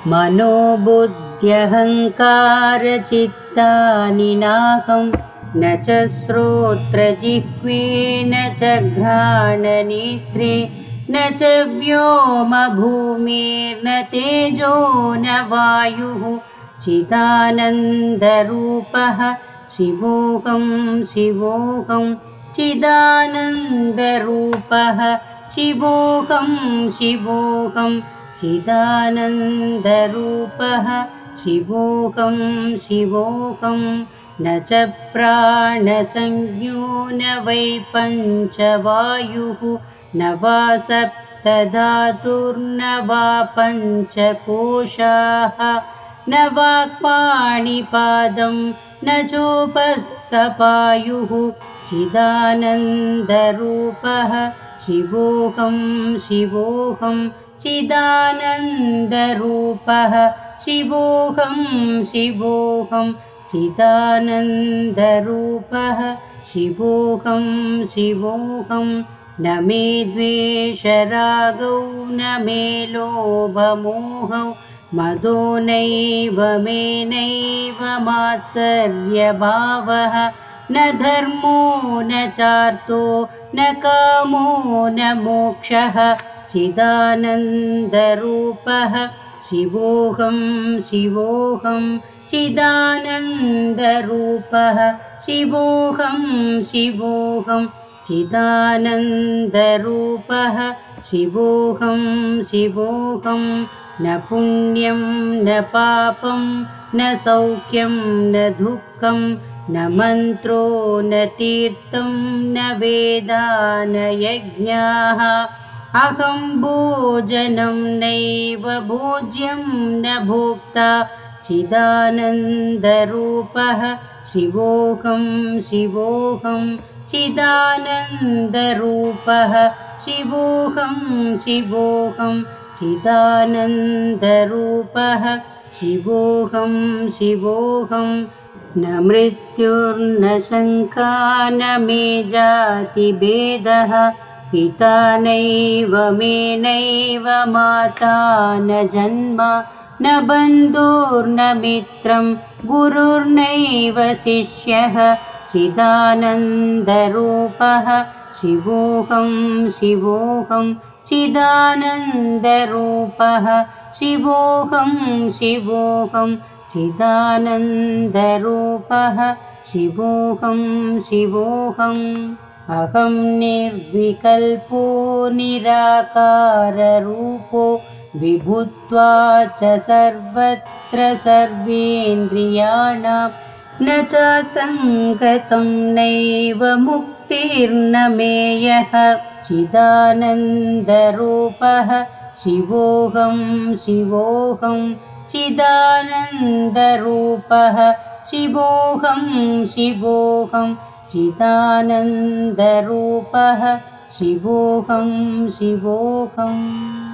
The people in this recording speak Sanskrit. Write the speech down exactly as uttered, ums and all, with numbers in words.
मनोबुद्ध्यहङ्कारचित्तानि नाहं न च श्रोत्रजिह्वे न च घ्राणनेत्रे न च व्योमभूमिर्न तेजो न वायुः चिदानन्दरूपः शिवोऽहं शिवोऽहं चिदानन्दरूपः शिवोऽहं शिवोऽहं चिदानन्दरूपः शिवोऽहं शिवोऽहं न च प्राणसंज्ञो न वै पञ्चवायुः न वा सप्तधातुर्न वा पञ्चकोशाः न वाक्पाणिपादं न चोपस्थपायुः चिदानन्दरूपः शिवोऽहं शिवोऽहं चिदानन्दरूपः शिवोऽहं शिवोऽहं चिदानन्दरूपः शिवोऽहं शिवोऽहं न मे द्वेषरागौ न मे लोभमोहौ मदो नैव मे नैव मात्सर्यभावः न धर्मो न चार्थो न कामो न मोक्षः चिदानन्दरूपः शिवोऽहं शिवोऽहं चिदानन्दरूपः शिवोऽहं शिवोऽहं चिदानन्दरूपः शिवोऽहं शिवोऽहं न पुण्यं न पापं न सौख्यं न दुःखं न मन्त्रो न तीर्थं न वेदा न यज्ञाः अहं भोजनं नैव भोज्यं न भोक्ता चिदानन्दरूपः शिवोऽहं शिवोऽहं चिदानन्दरूपः शिवोऽहं शिवोऽहं चिदानन्दरूपः शिवोऽहं शिवोऽहं न मृत्युर्न शङ्का न मे जातिभेदः पिता नैव मे नैव माता न जन्म न बन्धुर्न मित्रं गुरुर्नैव शिष्यः चिदानन्दरूपः शिवोऽहं शिवोऽहं चिदानन्दरूपः शिवोऽहं शिवोऽहं चिदानन्दरूपः शिवोऽहं शिवोऽहम् अहं निर्विकल्पो निराकाररूपो विभुत्वा च सर्वत्र सर्वेन्द्रियाणां न च सङ्गतं नैव मुक्तिर्न मेयः चिदानन्दरूपः शिवोऽहं शिवोऽहं चिदानन्दरूपः शिवोऽहं शिवोऽहं चिदानन्दरूपः शिवोऽहं शिवोऽहम्।